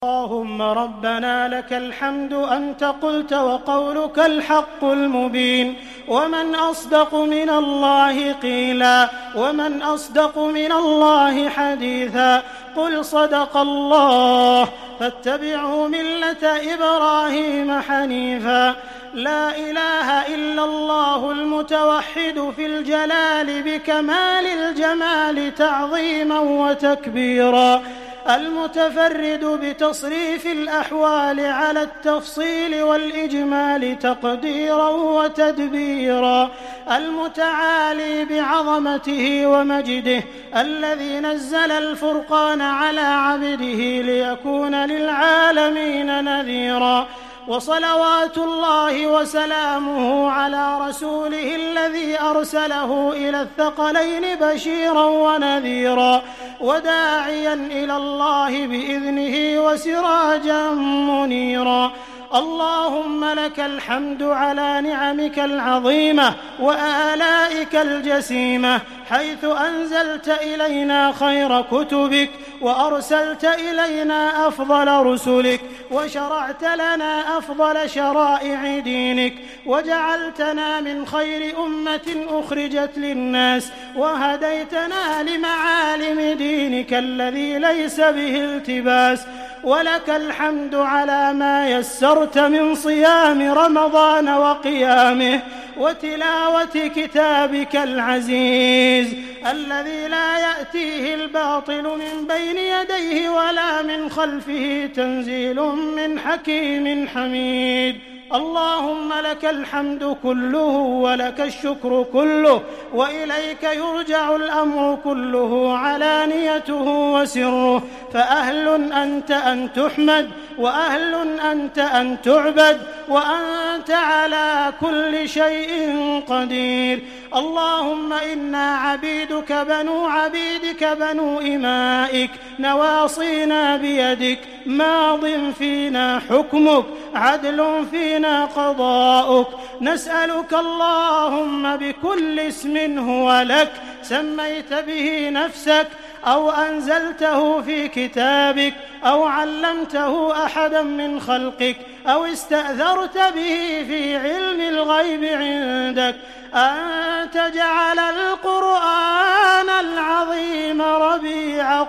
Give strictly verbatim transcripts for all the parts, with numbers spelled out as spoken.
اللهم ربنا لك الحمد أنت قلت وقولك الحق المبين، ومن أصدق من الله قيلا، ومن أصدق من الله حديثا. قل صدق الله، فاتبعوا ملة إبراهيم حنيفا. لا إله إلا الله المتوحد في الجلال بكمال الجمال تعظيما وتكبيرا، المتفرد بتصريف الأحوال على التفصيل والإجمال تقديرا وتدبيرا، المتعالي بعظمته ومجده، الذي نزل الفرقان على عبده ليكون للعالمين نذيرا. وصلوات الله وسلامه على رسوله الذي أرسله إلى الثقلين بشيرا ونذيرا، وداعيا إلى الله بإذنه وسراجا منيرا. اللهم لك الحمد على نعمك العظيمة وآلائك الجسيمة، حيث أنزلت إلينا خير كتبك، وأرسلت إلينا أفضل رسلك، وشرعت لنا أفضل شرائع دينك، وجعلتنا من خير أمة أخرجت للناس، وهديتنا لمعالم دينك الذي ليس به التباس. ولك الحمد على ما يسرت من صيام رمضان وقيامه، وتلاوة كتابك العزيز الذي لا يأتيه الباطل من بين يديه ولا من خلفه، تنزيل من حكيم حميد. اللهم لك الحمد كله ولك الشكر كله، وإليك يرجع الأمر كله علانيته وسره، فأهل أنت أن تحمد، وأهل أنت أن تعبد، وأنت على كل شيء قدير. اللهم إنا عبيدك بنو عبيدك بنو إمائك، نواصينا بيدك، ماض فينا حكمك، عدل فينا قضاؤك. نسألك اللهم بكل اسم هو لك سميت به نفسك، أو أنزلته في كتابك، أو علمته أحدا من خلقك، أو استأثرت به في علم الغيب عندك، أن تجعل القرآن العظيم ربيع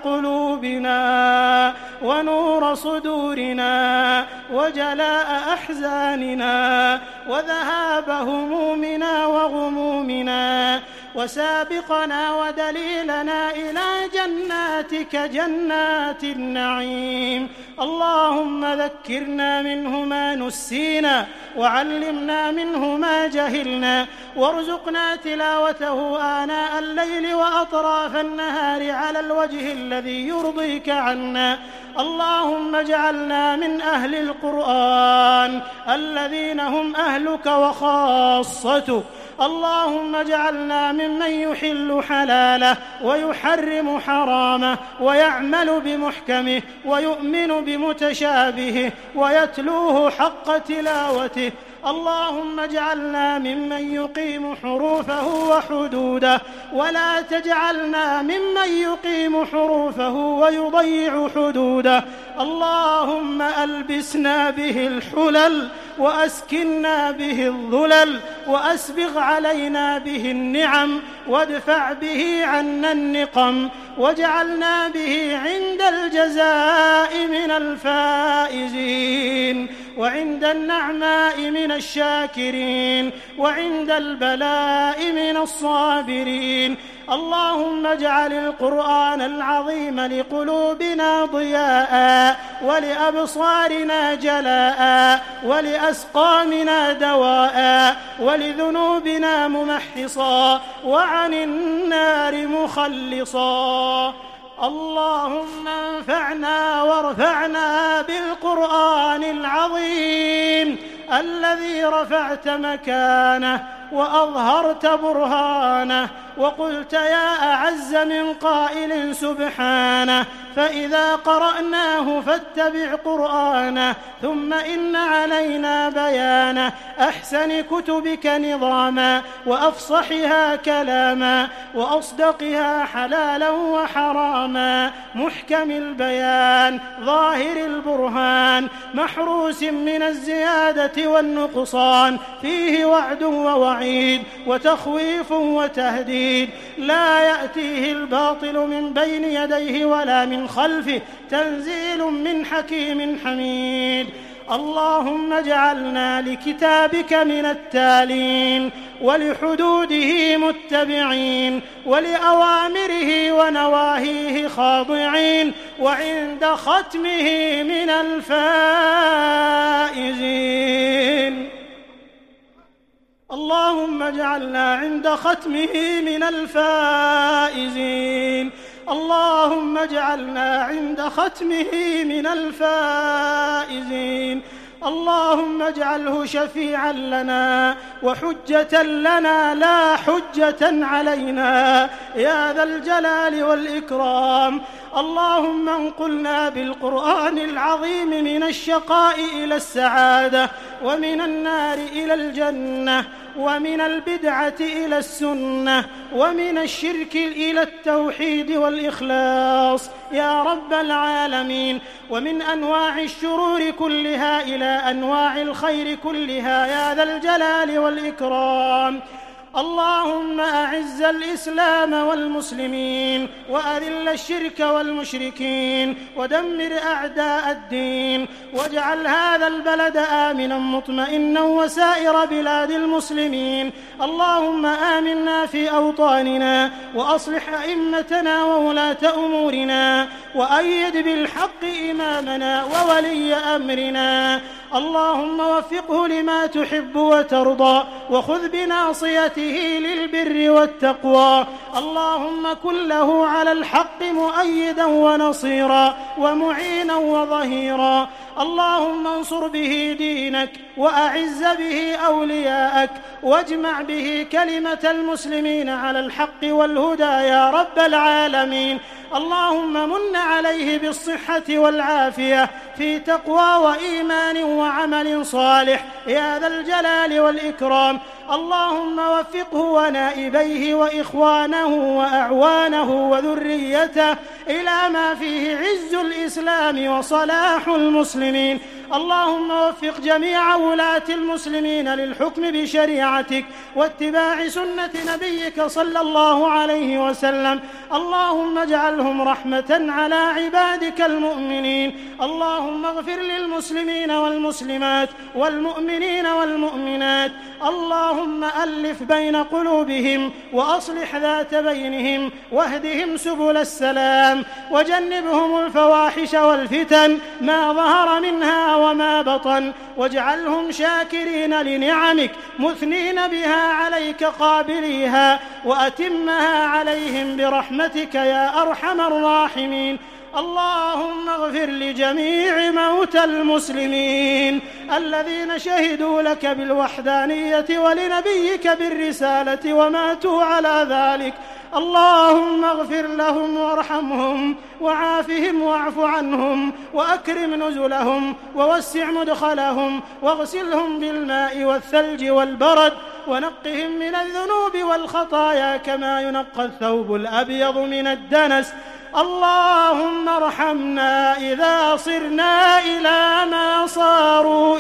قلوبنا ونور صدورنا وجلاء أحزاننا وذهاب همومنا وغمومنا، وسابقنا ودليلنا إلى جناتك جنات النعيم. اللهم ذكرنا منه ما نسينا، وعلمنا منه ما جهلنا، وارزقنا تلاوته آناء الليل وأطراف النهار على الوجه الذي يرضيك عنا. اللهم اجعلنا من أهل القرآن الذين هم أهلك وخاصتك. اللهم اجعلنا ممن يحل حلاله ويحرم حرامه، ويعمل بمحكمه ويؤمن بمتشابهه ويتلوه حق تلاوته. اللهم اجعلنا ممن يقيم حروفه وحدوده، ولا تجعلنا ممن يقيم حروفه ويضيع حدوده. اللهم ألبسنا به الحلل، وأسكننا به الظلل، وأسبغ علينا به النعم، وادفع به عنا النقم، واجعلنا به عند الجزاء من الفائزين، وعند النعماء من الشاكرين، وعند البلاء من الصابرين. اللهم اجعل القرآن العظيم لقلوبنا ضياء، ولأبصارنا جلاء، ولأسقامنا دواء، ولذنوبنا ممحصا، وعن النار مخلصا. اللهم انفعنا وارفعنا بالقرآن العظيم الذي رفعت مكانه وأظهرت برهانه، وقلت يا أعز من قائل سبحانه فإذا قرأناه فاتبع قرآنه ثم إن علينا بيانه أحسن كتبك نظاما وأفصحها كلاما وأصدقها حلالا وحراما محكم البيان ظاهر البرهان محروس من الزيادة والنقصان فيه وعد ووعيد وتخويف وتهديد لا يأتيه الباطل من بين يديه ولا من خلفه تنزيل من حكيم حميد اللهم اجعلنا لكتابك من التالين ولحدوده متبعين ولأوامره ونواهيه خاضعين وعند ختمه من الفائزين اللهم اجعلنا عند ختمه من الفائزين اللهم اجعلنا عند ختمه من الفائزين اللهم اجعله شفيعا لنا وحجة لنا لا حجة علينا يا ذا الجلال والإكرام اللهم انقلنا بالقرآن العظيم من الشقاء إلى السعادة ومن النار إلى الجنة ومن البدعة إلى السنة ومن الشرك إلى التوحيد والإخلاص يا رب العالمين ومن أنواع الشرور كلها إلى أنواع الخير كلها يا ذا الجلال والإكرام اللهم أعز الإسلام والمسلمين وأذل الشرك والمشركين ودمر أعداء الدين واجعل هذا البلد آمنا مطمئنا وسائر بلاد المسلمين اللهم آمنا في أوطاننا وأصلح أئمتنا وولاة أمورنا وأيد بالحق إمامنا وولي أمرنا اللهم وفقه لما تحب وترضى وخذ بناصيته للبر والتقوى اللهم كن له على الحق مؤيدا ونصيرا ومعينا وظهيرا اللهم انصر به دينك وأعز به أولياءك واجمع به كلمة المسلمين على الحق والهدى يا رب العالمين اللهم من عليه بالصحة والعافية في تقوى وإيمان وعمل صالح يا ذا الجلال والإكرام اللهم وفقه ونائبيه وإخوانه وأعوانه وذريته إلى ما فيه عز الإسلام وصلاح المسلمين اللهم وفق جميع ولاة المسلمين للحكم بشريعتك واتباع سنة نبيك صلى الله عليه وسلم اللهم اجعلهم رحمة على عبادك المؤمنين اللهم اغفر للمسلمين والمسلمات والمؤمنين والمؤمنات اللهم ألف بين قلوبهم وأصلح ذات بينهم واهدهم سبل السلام وجنبهم الفواحش والفتن ما ظهر منها وما بطن واجعلهم شاكرين لنعمك مثنين بها عليك قابليها وأتمها عليهم برحمتك يا أرحم الراحمين اللهم اغفر لجميع موتى المسلمين الذين شهدوا لك بالوحدانية ولنبيك بالرسالة وماتوا على ذلك اللهم اغفر لهم وارحمهم وعافهم واعف عنهم وأكرم نزلهم ووسع مدخلهم واغسلهم بالماء والثلج والبرد ونقهم من الذنوب والخطايا كما ينقى الثوب الأبيض من الدنس اللهم ارحمنا إذا صرنا إلى ما صاروا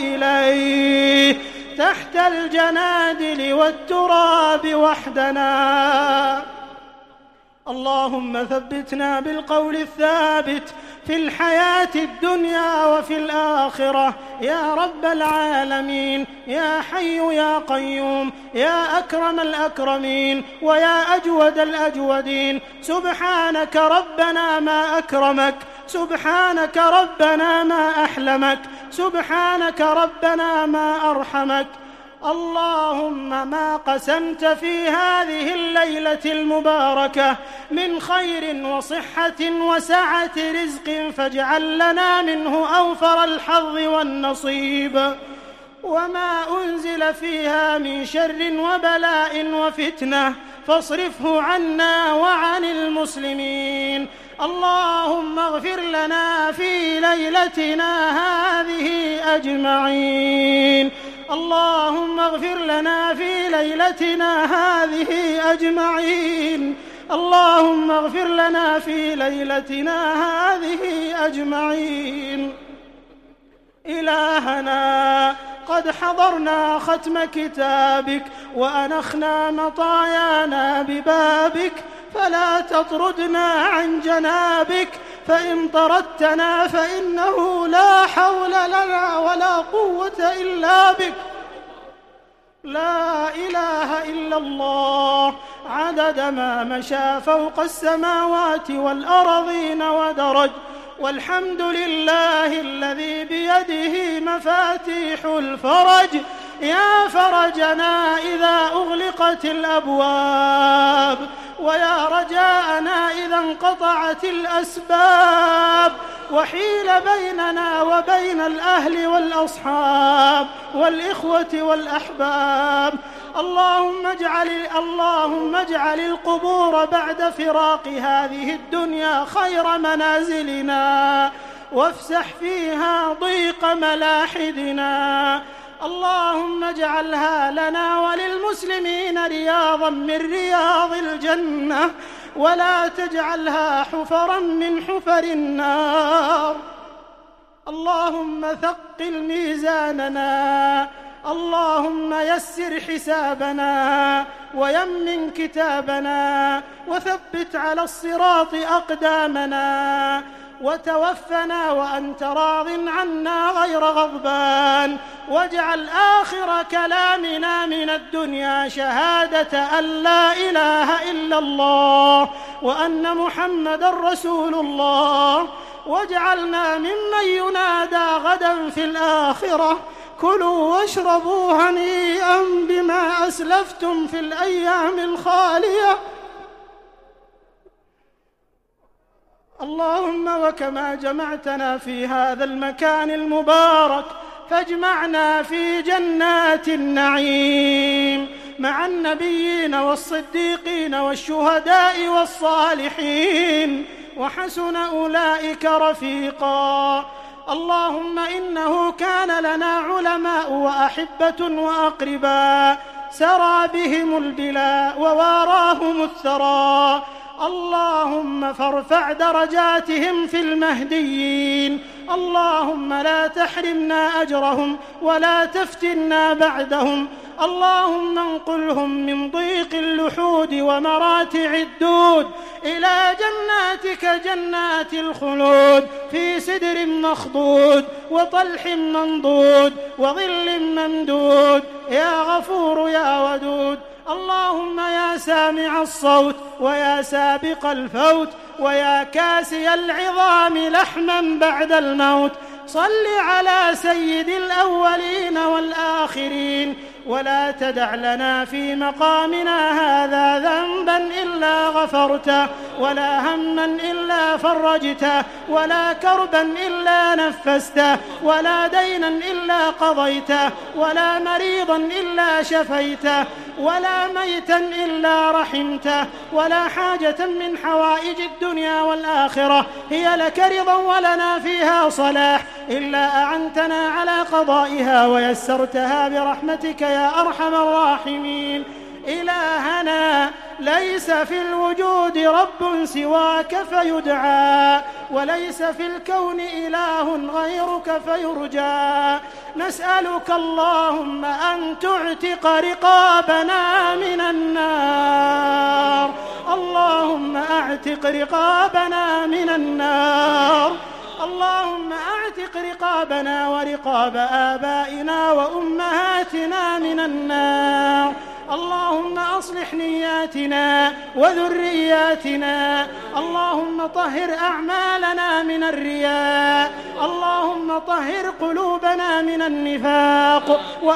إليه تحت الجنادل والتراب وحدنا اللهم ثبتنا بالقول الثابت في الحياة الدنيا وفي الآخرة يا رب العالمين يا حي يا قيوم يا أكرم الأكرمين ويا أجود الأجودين سبحانك ربنا ما أكرمك سبحانك ربنا ما أحلمك سبحانك ربنا ما أرحمك اللهم ما قسمت في هذه الليلة المباركة من خير وصحة وسعة رزق فاجعل لنا منه أوفر الحظ والنصيب وما أنزل فيها من شر وبلاء وفتنة فاصرفه عنا وعن المسلمين. اللهم اغفر لنا في ليلتنا هذه أجمعين. اللهم اغفر لنا في ليلتنا هذه أجمعين. اللهم اغفر لنا في ليلتنا هذه أجمعين. إلهنا، قد حضرنا ختم كتابك وأنخنا مطايانا ببابك، فلا تطردنا عن جنابك، فإن طردتنا فإنه لا حول لنا ولا قوة إلا بك. لا إله إلا الله عدد ما مشى فوق السماوات والأرضين ودرج، والحمد لله الذي بيده مفاتيح الفرج. يا فرجنا إذا أغلقت الأبواب، ويا رجاءنا إذا انقطعت الأسباب، وحيل بيننا وبين الأهل والأصحاب والإخوة والأحباب. اللهم اجعل اللهم اجعل القبور بعد فراق هذه الدنيا خير منازلنا، وافسح فيها ضيق ملاحدنا. اللهم اجعلها لنا وللمسلمين رياضا من رياض الجنة، ولا تجعلها حفرا من حفر النار. اللهم ثقل ميزاننا، اللهم يسر حسابنا ويمن كتابنا، وثبت على الصراط أقدامنا، وتوفنا وأنت راض عنا غير غضبان، واجعل آخر كلامنا من الدنيا شهادة أن لا إله إلا الله وأن محمدا رسول الله، واجعلنا ممن ينادى غدا في الآخرة: كلوا واشربوا هنيئا بما أسلفتم في الأيام الخالية. اللهم وكما جمعتنا في هذا المكان المبارك، فاجمعنا في جنات النعيم مع النبيين والصديقين والشهداء والصالحين، وحسن أولئك رفيقا. اللهم إنه كان لنا علماء وأحبة وأقرباء، سرى بهم البلاء وواراهم الثرى. اللهم فارفع درجاتهم في المهديين. اللهم لا تحرمنا أجرهم ولا تفتنا بعدهم. اللهم انقلهم من ضيق اللحود ومراتع الدود إلى جناتك جنات الخلود، في سدر مخضود وطلح منضود وظل ممدود، يا غفور يا ودود. اللهم يا سامع الصوت ويا سابق الفوت ويا كاسي العظام لحما بعد الموت، صل على سيد الأولين والآخرين، ولا تدع لنا في مقامنا هذا ذنبا إلا غفرته، ولا هما إلا فرجته، ولا كربا إلا نفسته، ولا دينا إلا قضيته، ولا مريضا إلا شفيته، ولا ميتا إلا رحمته، ولا حاجة من حوائج الدنيا والآخرة هي لك رضا ولنا فيها صلاح إلا أعنتنا على قضائها ويسرتها برحمتك يا أرحم الراحمين. إلهنا، ليس في الوجود رب سواك فيدعى، وليس في الكون إله غيرك فيرجى. نسألك اللهم أن تعتق رقابنا من النار. اللهم أعتق رقابنا من النار. اللهم أعتق رقابنا ورقاب آبائنا وأمهاتنا من النار. اللهم أصلح نياتنا وذرياتنا. اللهم طهر أعمالنا من الرياء. اللهم اللهم طهر قلوبنا من النفاق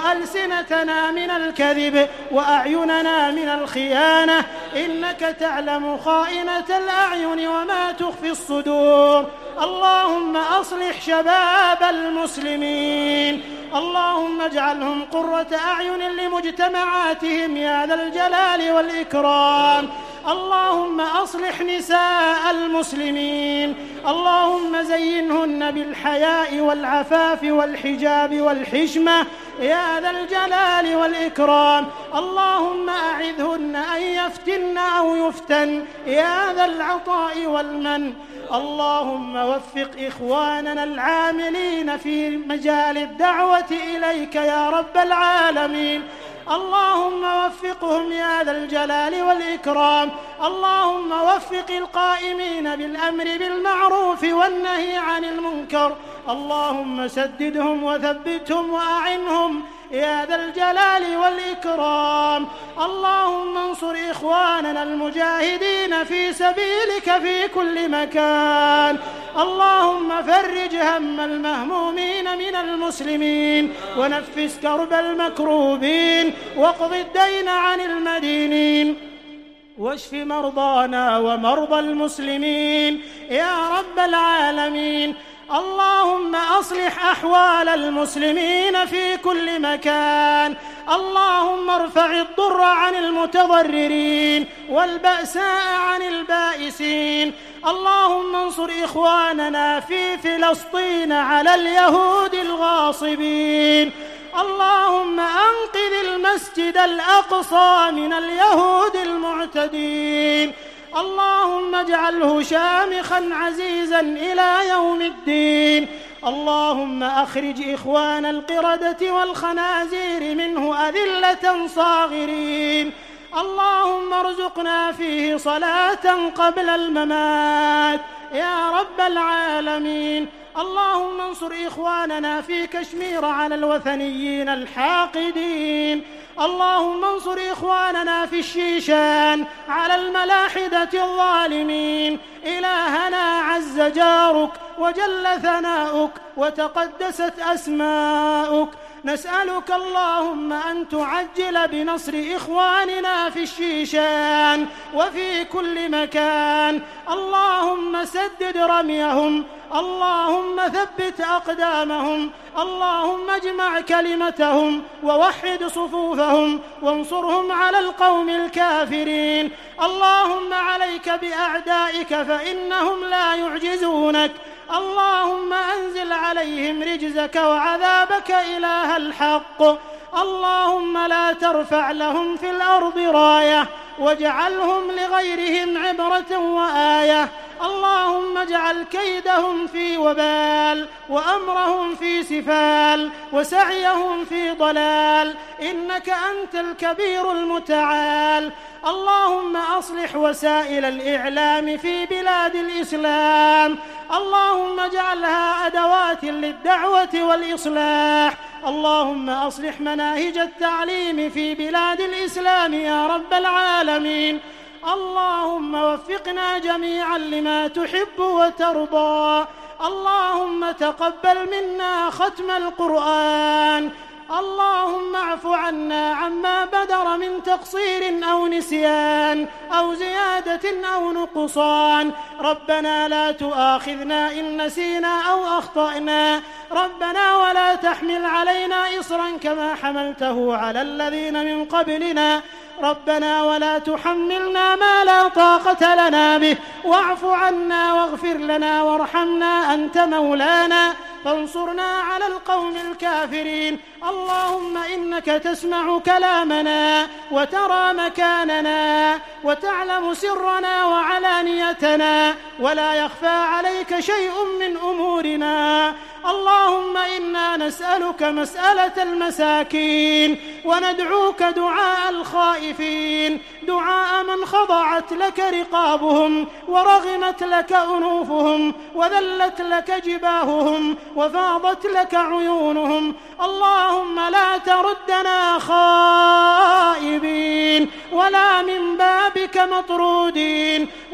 وألسنتنا من الكذب وأعيننا من الخيانة، إنك تعلم خائنة الأعين وما تخفي الصدور. اللهم أصلح شباب المسلمين، اللهم اجعلهم قرة أعين لمجتمعاتهم يا ذا الجلال والإكرام. اللهم أصلح نساء المسلمين، اللهم زينهن بالحياء والعفاف والحجاب والحشمة يا ذا الجلال والإكرام. اللهم أعذهن أن يفتن أو يفتن يا ذا العطاء والمن. اللهم وفق إخواننا العاملين في مجال الدعوة إليك يا رب العالمين، اللهم وفقهم يا ذا الجلال والإكرام. اللهم وفق القائمين بالأمر بالمعروف والنهي عن المنكر، اللهم سددهم وثبتهم وأعنهم يا ذا الجلال والإكرام. اللهم انصر إخواننا المجاهدين في سبيلك في كل مكان، اللهم فرج هم المهمومين من المسلمين ونفس كرب المكروبين واقض الدين عن المدينين واشف مرضانا ومرضى المسلمين يا رب العالمين. اللهم أصلح أحوال المسلمين في كل مكان، اللهم ارفع الضر عن المتضررين والبأساء عن البائسين. اللهم انصر إخواننا في فلسطين على اليهود الغاصبين. اللهم أنقذ المسجد الأقصى من اليهود المعتدين، اللهم اجعله شامخا عزيزا إلى يوم الدين. اللهم أخرج إخوان القردة والخنازير منه أذلة صاغرين. اللهم ارزقنا فيه صلاة قبل الممات يا رب العالمين. اللهم انصر إخواننا في كشمير على الوثنيين الحاقدين. اللهم انصر إخواننا في الشيشان على الملاحدة الظالمين. إلهنا عز جارك وجل ثناؤك وتقدست أسماؤك، نسألك اللهم أن تعجل بنصر إخواننا في الشيشان وفي كل مكان. اللهم سدد رميهم، اللهم ثبت أقدامهم، اللهم اجمع كلمتهم ووحد صفوفهم وانصرهم على القوم الكافرين. اللهم عليك بأعدائك فإنهم لا يعجزونك. اللهم أنزل عليهم رجزك وعذابك إله الحق. اللهم لا ترفع لهم في الأرض راية واجعلهم لغيرهم عبرة وآية. اللهم اجعل كيدهم في وبال وأمرهم في سفال وسعيهم في ضلال، إنك أنت الكبير المتعال. اللهم أصلح وسائل الإعلام في بلاد الإسلام، اللهم اجعلها أدوات للدعوة والإصلاح. اللهم أصلح مناهج التعليم في بلاد الإسلام يا رب العالمين. اللهم وفقنا جميعا لما تحب وترضى. اللهم تقبل منا ختم القرآن. اللهم اعف عنا عما بدر من تقصير أو نسيان أو زيادة أو نقصان. ربنا لا تؤاخذنا إن نسينا أو أخطأنا، ربنا ولا تحمل علينا إصرا كما حملته على الذين من قبلنا، ربنا ولا تحملنا ما لا طاقة لنا به، واعف عنا واغفر لنا وارحمنا، أنت مولانا فانصرنا على القوم الكافرين. اللهم إنك تسمع كلامنا وترى مكاننا وتعلم سرنا وعلانيتنا، ولا يخفى عليك شيء من أمورنا. اللهم إنا نسألك مسألة المساكين وندعوك دعاء الخائفين، دعاء من خضعت لك رقابهم ورغمت لك أنوفهم وذلت لك جباههم وفاضت لك عيونهم. اللهم لا تردنا خائبين ولا من بابك مطرودين،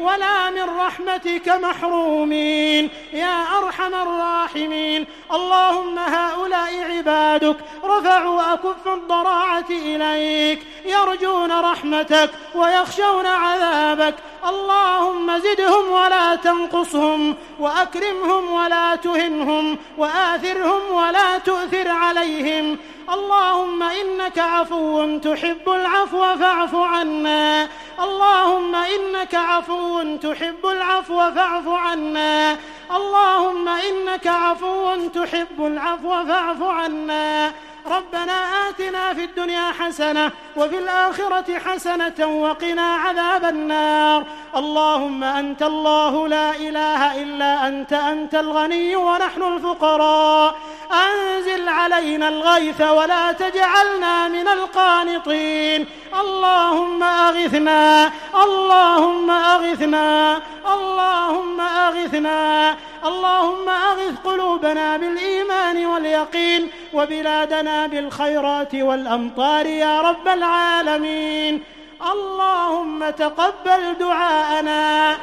ولا من رحمتك محرومين يا أرحم الراحمين. اللهم هؤلاء عبادك رفعوا أكف الضراعة إليك يرجون رحمتك ويخشون عذابك. اللهم زدهم ولا تنقصهم، وأكرمهم ولا تهنهم، وآثرهم ولا تؤثر عليهم. اللهم إنك عفو تحب العفو فاعف عنا. اللهم إنك عفو تحب العفو فاعف عنا. اللهم إنك عفو تحب العفو فاعف عنا. ربنا آتنا في الدنيا حسنة وفي الآخرة حسنة وقنا عذاب النار. اللهم أنت الله لا إله إلا أنت، أنت الغني ونحن الفقراء. أنزل علينا الغيث ولا تجعلنا من القانطين. اللهم أغثنا، اللهم أغثنا، اللهم أغثنا. اللهم أغث قلوبنا بالإيمان واليقين، وبلادنا بالخيرات والأمطار يا رب العالمين. اللهم تقبل دعاءنا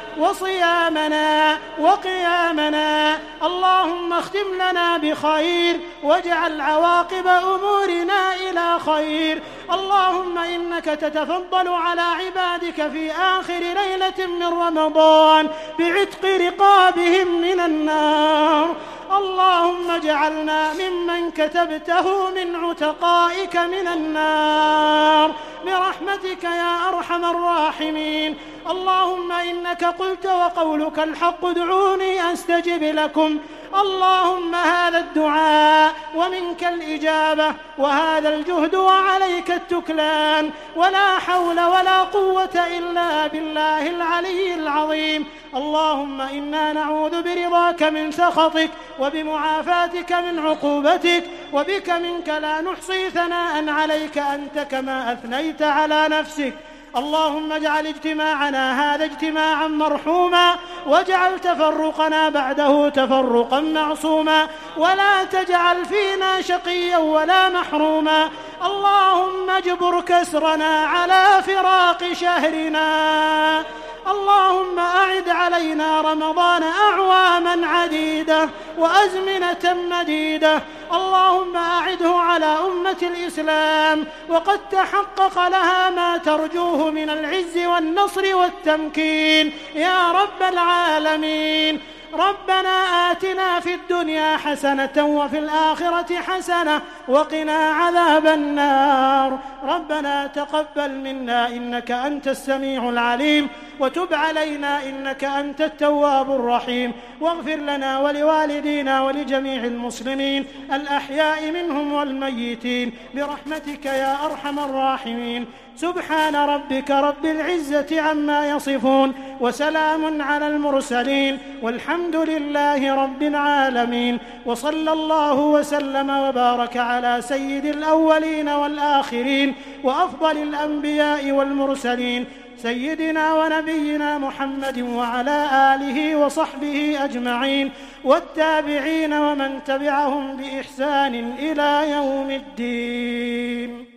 وصيامنا وقيامنا. اللهم اختم لنا بخير واجعل عواقب أمورنا إلى خير. اللهم إنك تتفضل على عبادك في آخر ليلة من رمضان بعتق رقابهم من النار. اللهم اجعلنا ممن كتبته من عتقائك من النار برحمتك يا أرحم الراحمين. اللهم إنك قلت وقولك الحق ادعوني أستجب لكم. اللهم هذا الدعاء ومنك الإجابة، وهذا الجهد وعليك التكلان، ولا حول ولا قوة إلا بالله العلي العظيم. اللهم إنا نعوذ برضاك من سخطك وبمعافاتك من عقوبتك، وبك منك لا نحصي ثناء عليك أنت كما أثنيت على نفسك. اللهم اجعل اجتماعنا هذا اجتماعا مرحوما، واجعل تفرقنا بعده تفرقا معصوما، ولا تجعل فينا شقيا ولا محروما. اللهم اجبر كسرنا على فراق شهرنا. اللهم أعد علينا رمضان أعواما عديدة وأزمنة مديدة. اللهم أعده على أمة الإسلام وقد تحقق لها ما ترجوه من العز والنصر والتمكين يا رب العالمين. ربنا آتنا في الدنيا حسنة وفي الآخرة حسنة وقنا عذاب النار. ربنا تقبل منا إنك أنت السميع العليم، وتب علينا إنك أنت التواب الرحيم، واغفر لنا ولوالدينا ولجميع المسلمين الأحياء منهم والميتين برحمتك يا أرحم الراحمين. سبحان ربك رب العزة عما يصفون، وسلام على المرسلين، والحمد لله رب العالمين. وصلى الله وسلم وبارك على سيد الأولين والآخرين وأفضل الأنبياء والمرسلين سيدنا ونبينا محمد وعلى آله وصحبه أجمعين، والتابعين ومن تبعهم بإحسان إلى يوم الدين.